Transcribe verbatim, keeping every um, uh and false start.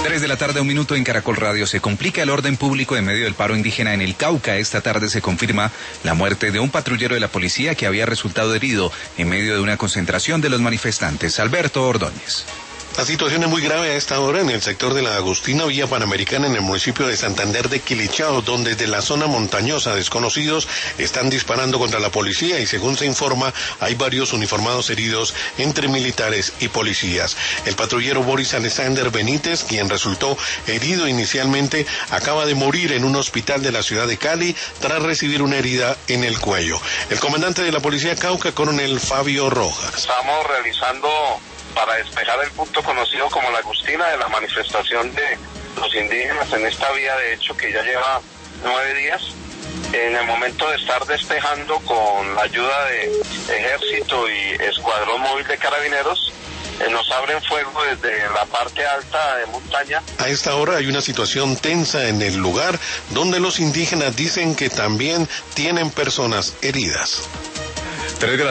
Tres de la tarde, un minuto en Caracol Radio. Se complica el orden público en medio del paro indígena en el Cauca. Esta tarde se confirma la muerte de un patrullero de la policía que había resultado herido en medio de una concentración de los manifestantes. Alberto Ordóñez. La situación es muy grave a esta hora en el sector de la Agustina, vía Panamericana, en el municipio de Santander de Quilichao, donde desde la zona montañosa desconocidos están disparando contra la policía y, según se informa, hay varios uniformados heridos entre militares y policías. El patrullero Boris Alexander Benítez, quien resultó herido inicialmente, acaba de morir en un hospital de la ciudad de Cali tras recibir una herida en el cuello. El comandante de la policía Cauca, coronel Fabio Rojas. Estamos realizando para despejar el punto conocido como la Agustina de la manifestación de los indígenas en esta vía, de hecho que ya lleva nueve días. En el momento de estar despejando con la ayuda de ejército y escuadrón móvil de carabineros, eh, nos abren fuego desde la parte alta de montaña. A esta hora hay una situación tensa en el lugar, donde los indígenas dicen que también tienen personas heridas. Tres de la